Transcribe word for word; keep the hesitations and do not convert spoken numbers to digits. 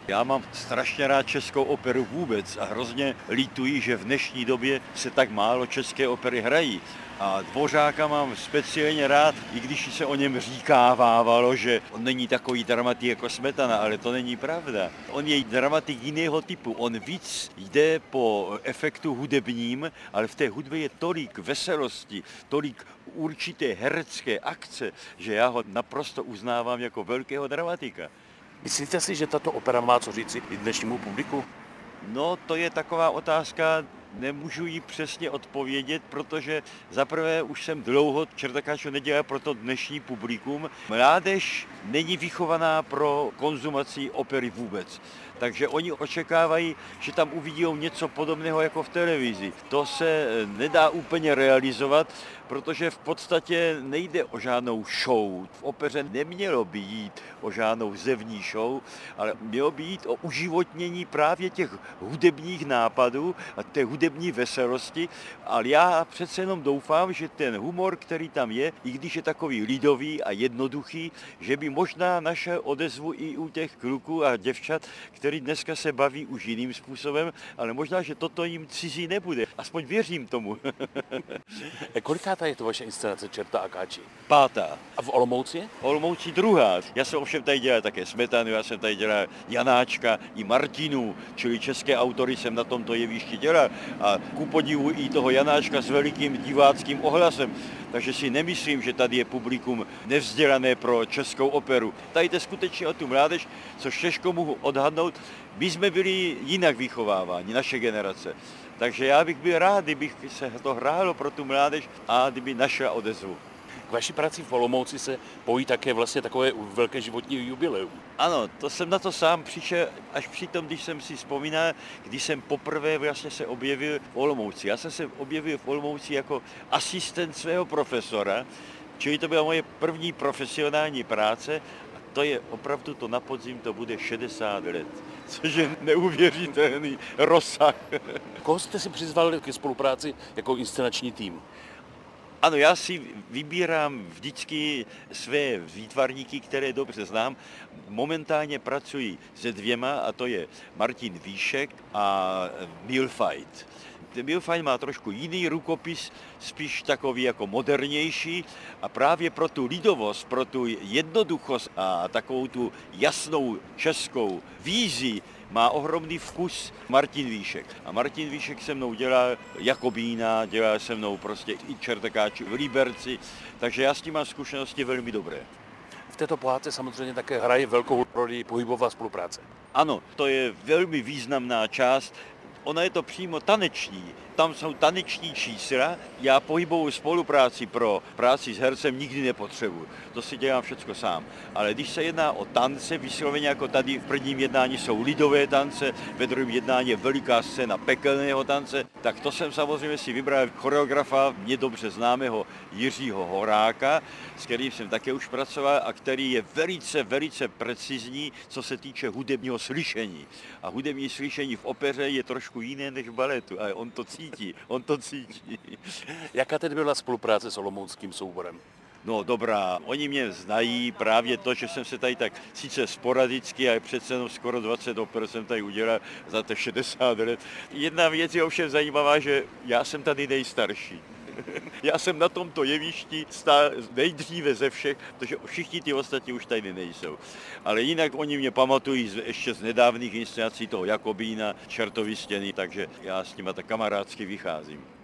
Já mám strašně rád českou operu vůbec a hrozně lítuji, že v dnešní době se tak málo české opery hrají. A Dvořáka mám speciálně rád, i když se o něm říkávávalo, že on není takový dramatik jako Smetana, ale to není pravda. On je dramatik jiného typu. On víc jde po efektu hudebním, ale v té hudbě je tolik veselosti, tolik určité herecké akce, že já ho naprosto uznávám jako velkého dramatika. Myslíte si, že tato opera má co říci i dnešnímu publiku? No, to je taková otázka, nemůžu jí přesně odpovědět, protože zaprvé už jsem dlouho Čertakáčo nedělal pro to dnešní publikum. Mládež není vychovaná pro konzumaci opery vůbec. Takže oni očekávají, že tam uvidí něco podobného jako v televizi. To se nedá úplně realizovat, protože v podstatě nejde o žádnou show. V opeře nemělo by jít o žádnou zevní show, ale mělo by jít o uživotnění právě těch hudebních nápadů a té hudební veselosti. Ale já přece jenom doufám, že ten humor, který tam je, i když je takový lidový a jednoduchý, že by možná našel odezvu i u těch kluků a děvčat, který dneska se baví už jiným způsobem, ale možná, že toto jim cizí nebude. Aspoň věřím tomu. Kolikátá je to vaše inscenace Čerta a Káči? Pátá. A v Olomouci? Olomouci druhá. Já jsem ovšem tady dělal také Smetanu, já jsem tady dělal Janáčka i Martinu, čili české autory jsem na tomto jevišti dělal. A ku podivu i toho Janáčka s velikým diváckým ohlasem. Takže si nemyslím, že tady je publikum nevzdělané pro českou operu. Tady jde skutečně o tu mládež, což těžko mohu odhadnout. My jsme byli jinak vychováváni, naše generace. Takže já bych byl rád, kdybych se to hrálo pro tu mládež a kdyby našla odezvu. K vaší práci v Olomouci se pojí také vlastně takové velké životní jubileum. Ano, to jsem na to sám přišel až při tom, když jsem si vzpomínal, když jsem poprvé vlastně se objevil v Olomouci. Já jsem se objevil v Olomouci jako asistent svého profesora, čili to byla moje první profesionální práce. To je opravdu, to na podzim to bude šedesát let, což je neuvěřitelný rozsah. Koho jste si přizval ke spolupráci jako inscenační tým? Ano, já si vybírám vždycky své výtvarníky, které dobře znám. Momentálně pracuji se dvěma, a to je Martin Víšek a Mühlfeit. Ten Mühlfeit má trošku jiný rukopis, spíš takový jako modernější a právě pro tu lidovost, pro tu jednoduchost a takovou tu jasnou českou vízi má ohromný vkus Martin Víšek. A Martin Víšek se mnou dělá Jakobína, dělá se mnou prostě i Čertakáči v Liberci, takže já s tím mám zkušenosti velmi dobré. V této pohádce samozřejmě také hraje velkou roli pohybová spolupráce. Ano, to je velmi významná část. Ona je to přímo taneční. Tam jsou taneční čísla. Já pohybovou spolupráci pro práci s hercem nikdy nepotřebuji. To si dělám všecko sám. Ale když se jedná o tance, vysloveně jako tady v prvním jednání jsou lidové tance, ve druhém jednání je veliká scéna pekelného tance, tak to jsem samozřejmě si vybral choreografa, mě dobře známého Jiřího Horáka, s kterým jsem také už pracoval a který je velice, velice precizní, co se týče hudebního slyšení. A hudební slyšení v opeře je trošku jiné než v baletu, ale on to cítí. On to cítí. Jaká tedy byla spolupráce s olomouckým souborem? No dobrá, oni mě znají právě to, že jsem se tady tak sice sporadicky, ale přece jenom skoro dvacet oper jsem tady udělal za těch šedesát let. Jedna věc je ovšem zajímavá, že já jsem tady nejstarší. Já jsem na tomto jevišti stál nejdříve ze všech, protože všichni ty ostatní už tady nejsou. Ale jinak oni mě pamatují z, ještě z nedávných inscenací toho Jakobína, Čertovy stěny, takže já s nima tak kamarádsky vycházím.